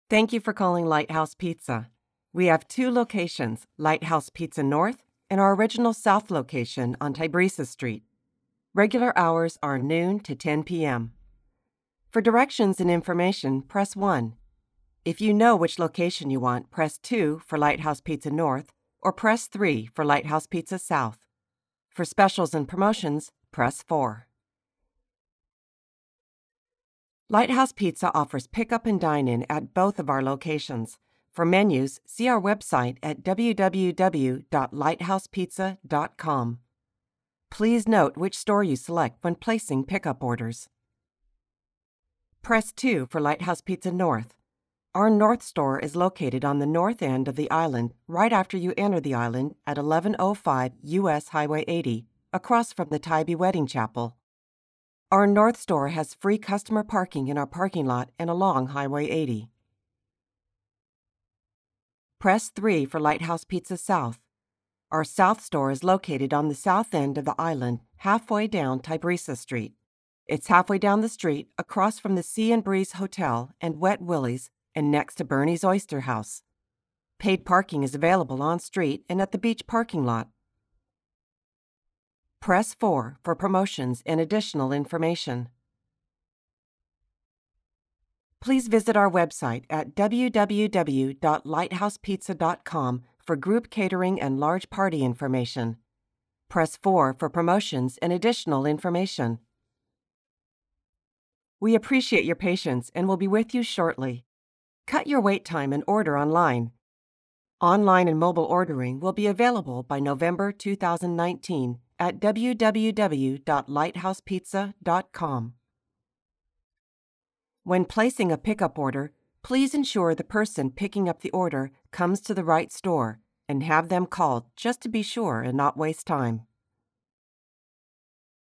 Thank you for calling Lighthouse Pizza. We have two locations, Lighthouse Pizza North and our original South location on Tybrisa Street. Regular hours are noon to 10 p.m. For directions and information, press 1. If you know which location you want, press 2 for Lighthouse Pizza North or press 3 for Lighthouse Pizza South. For specials and promotions, press 4. Lighthouse Pizza offers pickup and dine-in at both of our locations. For menus, see our website at www.lighthousepizza.com. Please note which store you select when placing pickup orders. Press 2 for Lighthouse Pizza North. Our North store is located on the north end of the island right after you enter the island at 1105 U.S. Highway 80, across from the Tybee Wedding Chapel. Our North store has free customer parking in our parking lot and along Highway 80. Press 3 for Lighthouse Pizza South. Our South store is located on the south end of the island, halfway down Tybrisa Street. It's halfway down the street, across from the Sea and Breeze Hotel and Wet Willie's, and next to Bernie's Oyster House. Paid parking is available on street and at the beach parking lot. Press 4 for promotions and additional information. Please visit our website at www.lighthousepizza.com for group catering and large party information. Press 4 for promotions and additional information. We appreciate your patience and will be with you shortly. Cut your wait time and order online. Online and mobile ordering will be available by November 2019 at www.lighthousepizza.com. When placing a pickup order, please ensure the person picking up the order comes to the right store and have them called just to be sure and not waste time.